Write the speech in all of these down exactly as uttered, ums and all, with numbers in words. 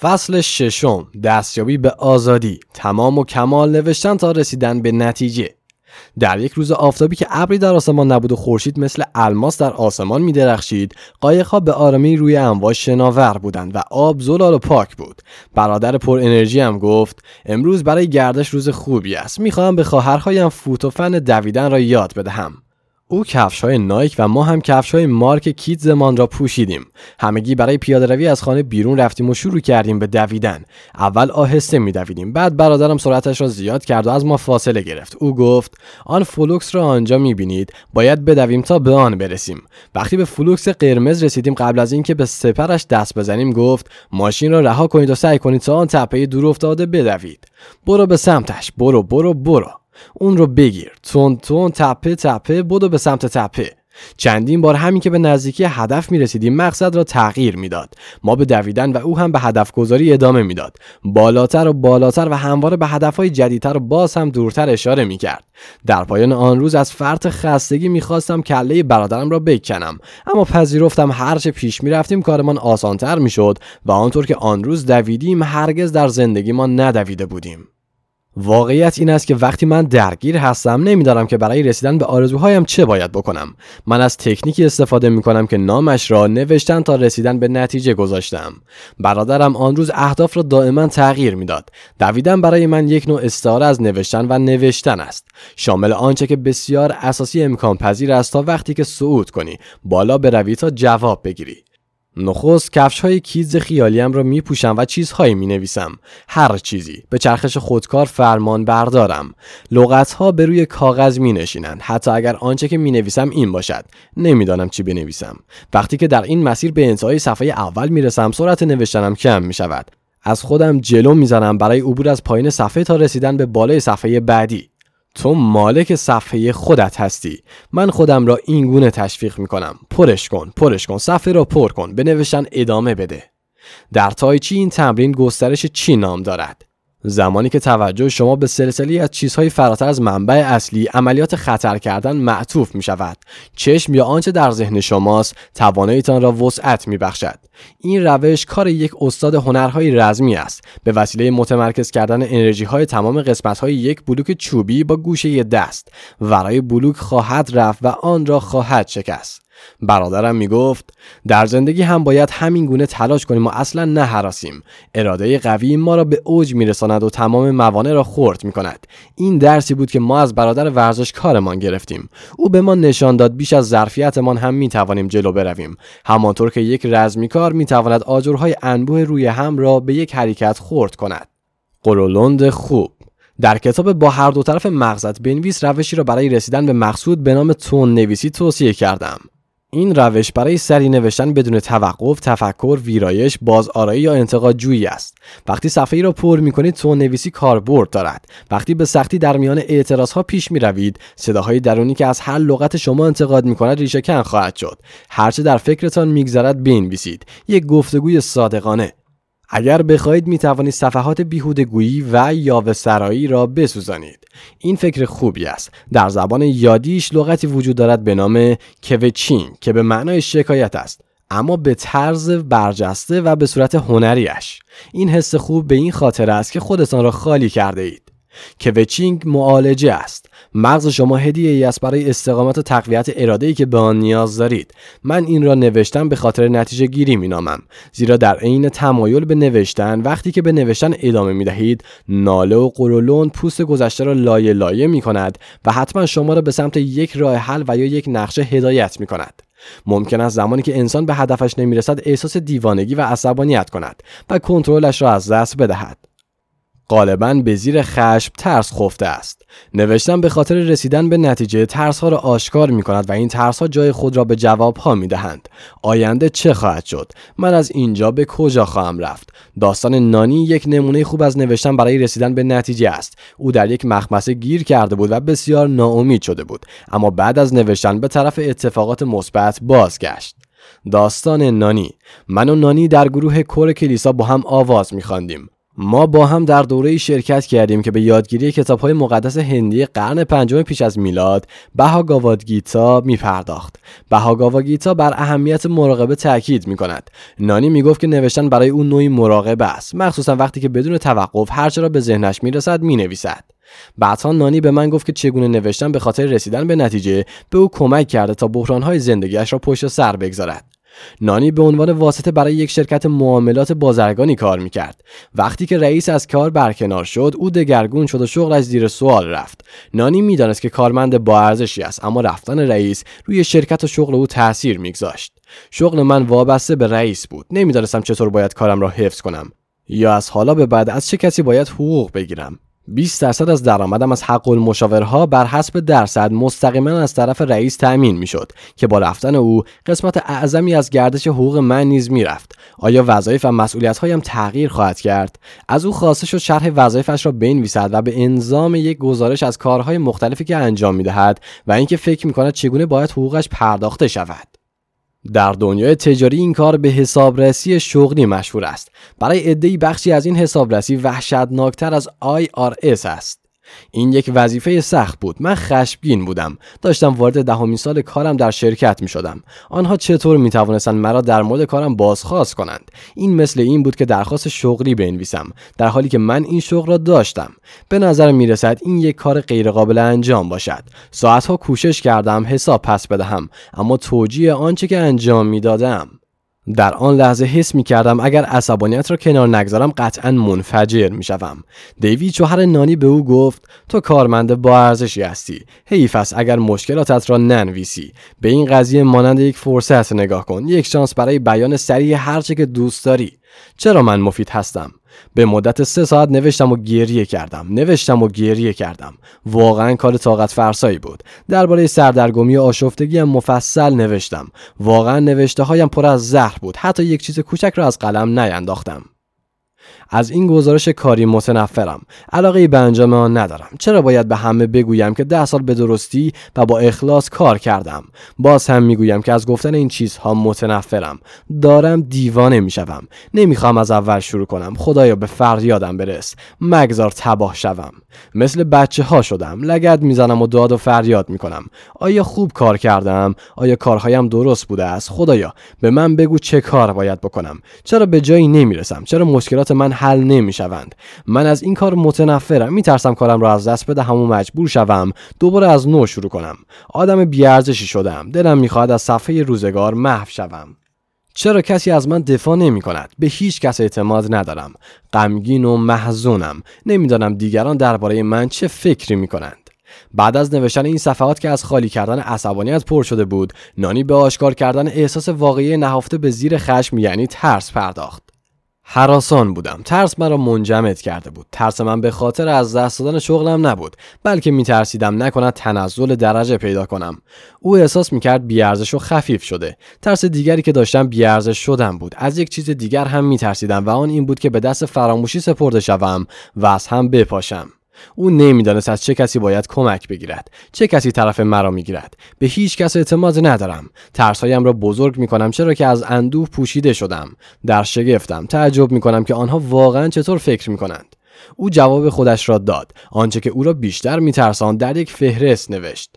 فصل ششم، دستیابی به آزادی، تمام و کمال نوشتن تا رسیدن به نتیجه. در یک روز آفتابی که ابری در آسمان نبود و خورشید مثل الماس در آسمان می درخشید، قایق‌ها به آرامی روی امواج شناور بودند و آب زلال و پاک بود. برادر پر انرژی هم گفت امروز برای گردش روز خوبی است. می‌خواهم به خواهرهایم فوت و فن دویدن را یاد بدهم. او کفش‌های نایک و ما هم کفش‌های مارک کیدزمان را پوشیدیم. همگی برای پیاده‌روی از خانه بیرون رفتیم و شروع کردیم به دویدن. اول آهسته می‌دویدیم، بعد برادرم سرعتش را زیاد کرد و از ما فاصله گرفت. او گفت آن فلوکس را آنجا می‌بینید، باید بدویم تا به آن برسیم. وقتی به فلوکس قرمز رسیدیم، قبل از اینکه به سپرش دست بزنیم گفت ماشین را رها کنید و سعی کنید تا آن تپه دور افتاده بدوید. برو به سمتش، برو برو برو. اون رو بگیر، تون تون، تپه تپه، بدو به سمت تپه. چندین بار همین که به نزدیکی هدف می رسیدیم مقصد را تغییر میداد. ما به دویدن و او هم به هدف گذاری ادامه میداد. بالاتر و بالاتر و همواره به هدفهای جدیدتر و باز هم دورتر اشاره می کرد. در پایان آن روز از فرط خستگی می خواستم کله برادرم را بکنم، اما پذیرفتم هرچه پیش می رفتیم کارمان آسانتر می شد و آنطور که آن روز دویدیم هرگز در زندگی ما ندویده بودیم. واقعیت این است که وقتی من درگیر هستم نمیدانم که برای رسیدن به آرزوهایم چه باید بکنم. من از تکنیکی استفاده میکنم که نامش را نوشتن تا رسیدن به نتیجه گذاشتم. برادرم آن روز اهداف را دائما تغییر میداد. دویدن برای من یک نوع استعاره از نوشتن و نوشتن است، شامل آنچه که بسیار اساسی امکان پذیر است تا وقتی که صعود کنی بالا بروی تا جواب بگیری. نخست کفش‌های کیدز خیالیم را می‌پوشم و چیزهایی می‌نویسم. هر چیزی. به چرخش خودکار فرمان بردارم. لغت‌ها به روی کاغذ می‌نشینند، حتی اگر آنچه که می‌نویسم این باشد. نمی‌دانم چی بنویسم. وقتی که در این مسیر به انتهای صفحه اول می‌رسم، سرعت نوشتنم کم می‌شود. از خودم جلو می‌زنم برای عبور از پایین صفحه تا رسیدن به بالای صفحه بعدی. تو مالک صفحه خودت هستی. من خودم را این گونه تشویق میکنم. پرش کن، پرش کن، صفحه را پر کن، به نوشتن ادامه بده. در تایچی این تمرین گسترش چی نام دارد؟ زمانی که توجه شما به سلسله از چیزهای فراتر از منبع اصلی، عملیات خطر کردن معطوف می شود. چشم یا آنچه در ذهن شماست تواناییتان را وسعت می بخشد. این روش کار یک استاد هنرهای رزمی است، به وسیله متمرکز کردن انرژی های تمام قسمت های یک بلوک چوبی با گوشه دست. ورای بلوک خواهد رفت و آن را خواهد شکست. برادرم میگفت در زندگی هم باید همین گونه تلاش کنیم و اصلا نهراسیم. اراده قوی ما را به اوج میرساند و تمام موانع را خرد میکند. این درسی بود که ما از برادر ورزشکارمان گرفتیم. او به ما نشان داد بیش از ظرفیتمان هم میتوانیم جلو برویم، همانطور که یک رزمیکار میتواند آجرهای انبوه روی هم را به یک حرکت خرد کند. قرولند خوب. در کتاب با هر دو طرف مغزت بنویس روشی را برای رسیدن به مقصود به نام تون نویسی توصیه کردم. این روش برای سری نوشتن بدون توقف، تفکر، ویرایش، بازآرایی یا انتقاد جویی است. وقتی صفحه‌ای را پر می‌کنید تون نویسی کاربرد دارد. وقتی به سختی در میان اعتراضها پیش می‌روید، صداهای درونی که از هر لغت شما انتقاد می‌کند ریشه‌کن خواهد شد. هرچه در فکرتان می‌گذرد بنویسید. یک گفتگوی صادقانه. اگر بخواهید می توانید صفحات بیهوده‌گویی و یاوه‌سرایی را بسوزانید. این فکر خوبی است. در زبان یادیش لغتی وجود دارد به نام کوچینگ که به معنای شکایت است، اما به طرز برجسته و به صورت هنریش. این حس خوب به این خاطر است که خودتان را خالی کرده اید. کوچینگ معالجه است. مغز شما هدیه‌ای است برای استقامت و تقویت اراده‌ای که به آن نیاز دارید. من این را نوشتن به خاطر نتیجه گیری می‌نامم، زیرا در عین تمایل به نوشتن، وقتی که به نوشتن ادامه می‌دهید، ناله و قرولند پوست گذشته را لایه لایه می‌کند و حتما شما را به سمت یک راه حل و یا یک نقشه هدایت می‌کند. ممکن است زمانی که انسان به هدفش نمی‌رسد احساس دیوانگی و عصبانیت کند و کنترلش را از دست بدهد. غالباً به زیر خشم ترس خفته است. نوشتن به خاطر رسیدن به نتیجه ترس‌ها را آشکار می‌کند و این ترس‌ها جای خود را به جواب‌ها می‌دهند. آینده چه خواهد شد؟ من از اینجا به کجا خواهم رفت؟ داستان نانی یک نمونه خوب از نوشتن برای رسیدن به نتیجه است. او در یک مخمسه گیر کرده بود و بسیار ناامید شده بود، اما بعد از نوشتن به طرف اتفاقات مثبت بازگشت. داستان نانی. من و نانی در گروه کور کلیسا با هم آواز می‌خواندیم. ما با هم در دوره‌ای شرکت کردیم که به یادگیری کتاب‌های مقدس هندی قرن پنجم پیش از میلاد، بهاگاواد گیتا می‌پرداخت. بهاگاواد گیتا بر اهمیت مراقبه تاکید می‌کند. نانی میگفت که نوشتن برای اون نوعی مراقبه است، مخصوصا وقتی که بدون توقف هر چه را به ذهنش میرسد مینویسد. بعدها نانی به من گفت که چگونه نوشتن به خاطر رسیدن به نتیجه به او کمک کرده تا بحران‌های زندگیش را پشت سر بگذارد. نانی به عنوان واسطه برای یک شرکت معاملات بازرگانی کار میکرد. وقتی که رئیس از کار برکنار شد، او دگرگون شد و شغلش زیر سوال رفت. نانی میدانست که کارمند با ارزشی است، اما رفتن رئیس روی شرکت و شغل او تأثیر میگذاشت. شغل من وابسته به رئیس بود. نمیدانستم چطور باید کارم را حفظ کنم یا از حالا به بعد از چه کسی باید حقوق بگیرم. بیست درصد از درآمدم از حق المشاورها بر حسب درصد مستقیما از طرف رئیس تأمین میشد که با رفتن او قسمت اعظمی از گردش حقوق من نیز میرفت. آیا وظایف و مسئولیت‌هایم تغییر خواهد کرد؟ از او خواسته شد شرح وظایفش را بنویسد و به انضام یک گزارش از کارهای مختلفی که انجام میدهد و اینکه فکر میکند چگونه باید حقوقش پرداخته شود. در دنیای تجاری این کار به حسابرسی شغلی مشهور است. برای عده‌ای بخشی از این حسابرسی وحشتناکتر از آی آر اس است. این یک وظیفه سخت بود. من خشمگین بودم. داشتم وارد دهمین سال کارم در شرکت می شدم. آنها چطور می توانستند مرا در مورد کارم بازخواست کنند؟ این مثل این بود که درخواست شغلی بنویسم در حالی که من این شغل را داشتم. به نظر می رسد این یک کار غیر قابل انجام باشد. ساعتها کوشش کردم حساب پس بدهم، اما توجیه آنچه که انجام می دادم. در آن لحظه حس می کردم اگر عصبانیت را کنار نگذارم قطعاً منفجر می شوم. دیوید شوهر نانی به او گفت تو کارمند با ارزشی هستی. حیف است اگر مشکلاتت را ننویسی. به این قضیه مانند یک فرصت نگاه کن، یک شانس برای بیان سریع هر چه که دوست داری. چرا من مفید هستم؟ به مدت سه ساعت نوشتم و گریه کردم. نوشتم و گریه کردم. واقعا کار طاقت فرسایی بود. درباره سردرگمی و آشفتگیم مفصل نوشتم. واقعا نوشته هایم پر از زهر بود. حتی یک چیز کوچک را از قلم نینداختم. از این گزارش کاری متنفرم. علاقه به انجام آن ندارم. چرا باید به همه بگویم که ده سال به درستی و با اخلاص کار کردم؟ باز هم میگویم که از گفتن این چیزها متنفرم. دارم دیوانه میشوم. نمیخوام از اول شروع کنم. خدایا به فریادم برس. مگذار تباه شوم. مثل بچه ها شدم. لگد میزنم و داد و فریاد میکنم. آیا خوب کار کردم؟ آیا کارهایم درست بوده است؟ خدایا به من بگو چه کار باید بکنم. چرا به جایی نمیرسم؟ چرا مشکلات من حل نمیشوند؟ من از این کار متنفرم. میترسم کارم را از دست بدهم و مجبور شوم دوباره از نو شروع کنم. آدم بی‌ارزشی شدم. دلم میخواهد از صفحه روزگار محو شوم. چرا کسی از من دفاع نمی کند؟ به هیچ کس اعتماد ندارم. غمگین و محزونم. نمیدانم دیگران درباره من چه فکری می کنند. بعد از نوشتن این صفحات که از خالی کردن عصبانیت پر شده بود، نانی به آشکار کردن احساس واقعی نهفته به زیر خشم یعنی ترس پرداخت. هراسان بودم. ترس مرا منجمد کرده بود. ترس من به خاطر از دست دادن شغلم نبود، بلکه میترسیدم نکند تنزل درجه پیدا کنم. او احساس میکرد بیارزش و خفیف شده. ترس دیگری که داشتم بیارزش شدم بود. از یک چیز دیگر هم میترسیدم و آن این بود که به دست فراموشی سپرده شوم و از هم بپاشم. او نمیدانست از چه کسی باید کمک بگیرد، چه کسی طرف مرا میگیرد. به هیچ کس اعتماد ندارم. ترسهایم را بزرگ میکنم چرا که از اندوه پوشیده شدم. در شگفتم. تعجب میکنم که آنها واقعا چطور فکر میکنند. او جواب خودش را داد. آنچه که او را بیشتر میترساند در یک فهرست نوشت.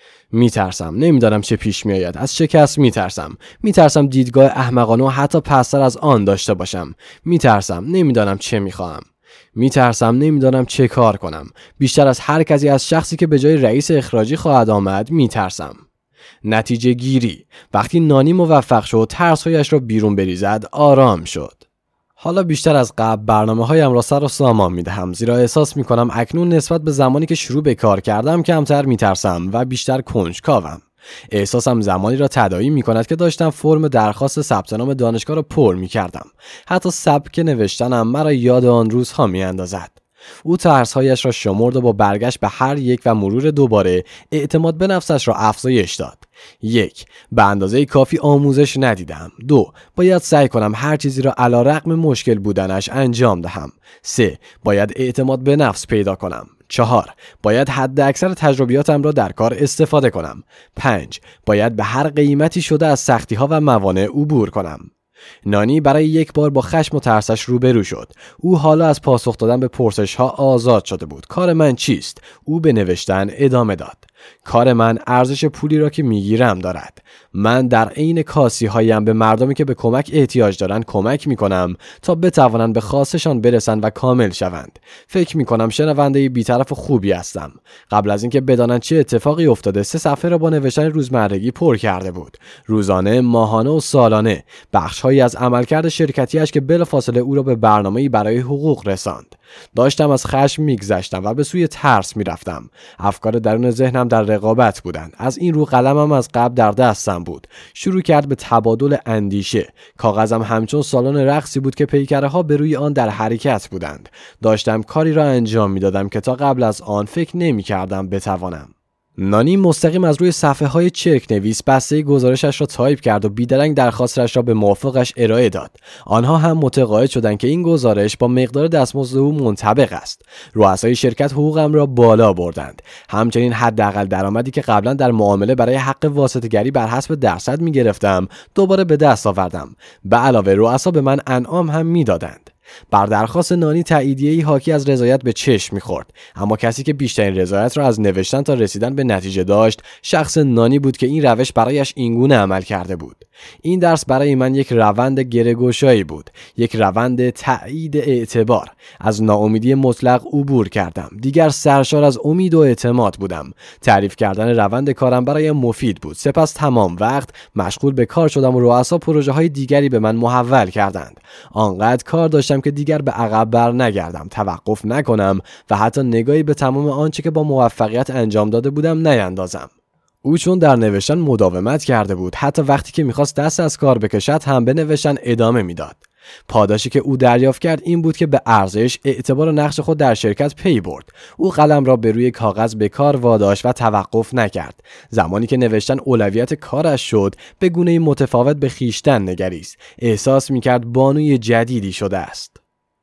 میترسم. نمیدانم چه پیش میآید. از شکست میترسم. میترسم دیدگاه احمقانه و حتی پستر از آن داشته باشم. میترسم. نمیدانم چه میخواهم. میترسم. نمیدانم چه کار کنم. بیشتر از هر کسی از شخصی که به جای رئیس اخراجی خواهد آمد میترسم. نتیجه گیری. وقتی نانی موفق شد ترسهایش را بیرون بریزد آرام شد. حالا بیشتر از قبل برنامه هایم را سر و سامان می دهم، زیرا احساس می کنم اکنون نسبت به زمانی که شروع به کار کردم کمتر می ترسم و بیشتر کنجکاوم. احساسم زمانی را تداعی می کند که داشتم فرم درخواست ثبت نام دانشگاه را پر می کردم. حتی سبک نوشتنم مرا یاد آن روزها می اندازد. او ترسهایش را شمرد و با برگشت به هر یک و مرور دوباره اعتماد به نفسش را افزایش داد. یک، به اندازه کافی آموزش ندیدم. دو، باید سعی کنم هر چیزی را علی رغم مشکل بودنش انجام دهم. سه، باید اعتماد به نفس پیدا کنم. چهار، باید حد اکثر تجربیاتم را در کار استفاده کنم. پنج، باید به هر قیمتی شده از سختی ها و موانع عبور کنم. نانی برای یک بار با خشم و ترسش روبرو شد. او حالا از پاسخ دادن به پرسش‌ها آزاد شده بود. کار من چیست؟ او به نوشتن ادامه داد. کار من ارزش پولی را که میگیرم دارد. من در عین کاسی هایم به مردمی که به کمک احتیاج دارند کمک میکنم تا بتوانند به خواستشان برسند و کامل شوند. فکر میکنم شنونده بی‌طرف و خوبی هستم. قبل از اینکه بدانند چه اتفاقی افتاده سه صفحه را با نوشتن روزمرگی پر کرده بود. روزانه، ماهانه و سالانه، بخش‌هایی از عملکرد شرکتیش که بلافاصله او را به برنامه‌ای برای حقوق رساند. داشتم از خشم میگذشتم و به سوی ترس میرفتم. افکار درون ذهنم در رقابت بودند. از این رو قلمم از قبل در دستم بود. شروع کرد به تبادل اندیشه. کاغذم همچون سالن رقصی بود که پیکره ها به روی آن در حرکت بودند. داشتم کاری را انجام میدادم که تا قبل از آن فکر نمی کردم بتوانم. نانی مستقیم از روی صفحه های چرک نویس بسته گزارشش را تایپ کرد و بیدرنگ درخواستش را به موافقش ارائه داد. آنها هم متقاعد شدند که این گزارش با مقدار دستمزد او منطبق است. رؤسای شرکت حقوقم را بالا بردند. همچنین حداقل درآمدی که قبلا در معامله برای حق واسطه‌گری بر حسب درصد می گرفتم دوباره به دست آوردم. به علاوه رؤسا به من انعام هم میدادند. بر درخواست نانی تاییدیه‌ای حاکی از رضایت به چشم می‌خورد، اما کسی که بیشترین رضایت را از نوشتن تا رسیدن به نتیجه داشت شخص نانی بود که این روش برایش اینگونه عمل کرده بود. این درس برای من یک روند گره‌گشایی بود، یک روند تایید اعتبار. از ناامیدی مطلق عبور کردم. دیگر سرشار از امید و اعتماد بودم. تعریف کردن روند کارم برایم مفید بود. سپس تمام وقت مشغول به کار شدم و رؤسا پروژه‌های دیگری به من محول کردند. آنقدر کار داشتم که دیگر به عقب بر نگردم، توقف نکنم و حتی نگاهی به تمام آنچه که با موفقیت انجام داده بودم نیندازم. او چون در نوشتن مداومت کرده بود، حتی وقتی که میخواست دست از کار بکشد هم به نوشتن ادامه میداد. پاداشی که او دریافت کرد این بود که به ارزش، اعتبار و نقش خود در شرکت پی برد. او قلم را به روی کاغذ به کار واداشت و توقف نکرد. زمانی که نوشتن اولویت کارش شد، به گونه‌ای متفاوت به خیشتن نگریست. احساس میکرد بانوی جدیدی شده است.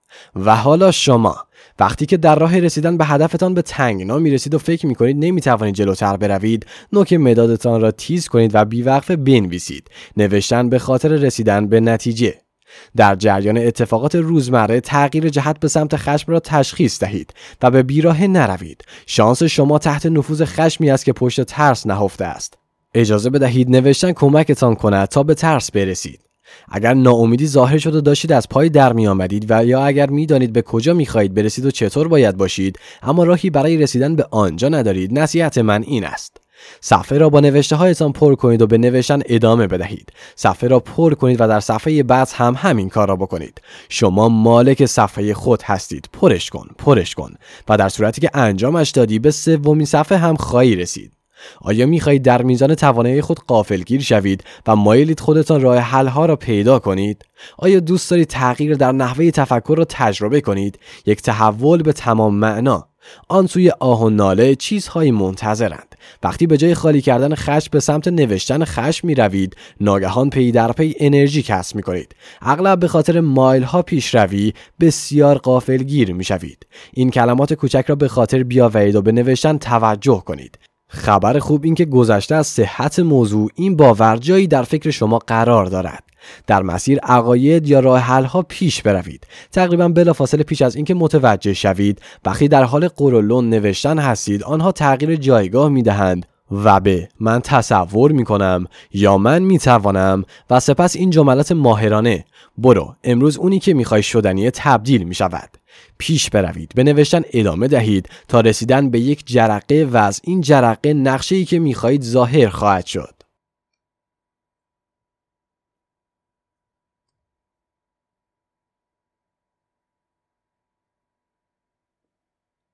و حالا شما وقتی که در راه رسیدن به هدفتان به تنگنا میرسید و فکر میکنید نمیتوانید جلوتر بروید، نوک مدادتان را تیز کنید و بیوقفه بنویسید. نوشتن به خاطر رسیدن به نتیجه. در جریان اتفاقات روزمره تغییر جهت به سمت خشم را تشخیص دهید و به بیراه نروید. شانس شما تحت نفوذ خشمی است که پشت ترس نهفته است. اجازه بدهید نوشتن کمکتان کند تا به ترس برسید. اگر ناامیدی ظاهر شد و داشتید از پای در می آمدید و یا اگر می دانید به کجا می خواهید برسید و چطور باید باشید اما راهی برای رسیدن به آنجا ندارید، نصیحت من این است: صفحه را با نوشته هایتان پر کنید و به نوشتن ادامه بدهید. صفحه را پر کنید و در صفحه بعد هم همین کار را بکنید. شما مالک صفحه خود هستید. پرش کن، پرش کن و در صورتی که انجامش دادی به سومین صفحه هم خواهی رسید. آیا می‌خواهید در میزان توانایی خود غافلگیر شوید و مایلید خودتان راه حل‌ها را پیدا کنید؟ آیا دوست دارید تغییر در نحوه تفکر را تجربه کنید؟ یک تحول به تمام معنا. آن سوی آه و ناله چیزهایی منتظرند. وقتی به جای خالی کردن خشم به سمت نوشتن خشم می روید، ناگهان پی در پی انرژی کسب می کنید. اغلب به خاطر مایل ها پیشروی بسیار غافلگیر می شوید. این کلمات کوچک را به خاطر بیاورید و به نوشتن توجه کنید. خبر خوب این که گذشته از صحت موضوع، این باور جایی در فکر شما قرار دارد. در مسیر عقاید یا راه حل ها پیش بروید. تقریبا بلافاصله پیش از اینکه متوجه شوید وقتی در حال قرولون نوشتن هستید، آنها تغییر جایگاه می دهند و به من تصور می کنم یا من می توانم و سپس این جملات ماهرانه: برو، امروز اونی که می خواهی شدنیه تبدیل می شود. پیش بروید، به نوشتن ادامه دهید تا رسیدن به یک جرقه و از این جرقه نقشه‌ای که می خواهید ظاهر خواهد شد.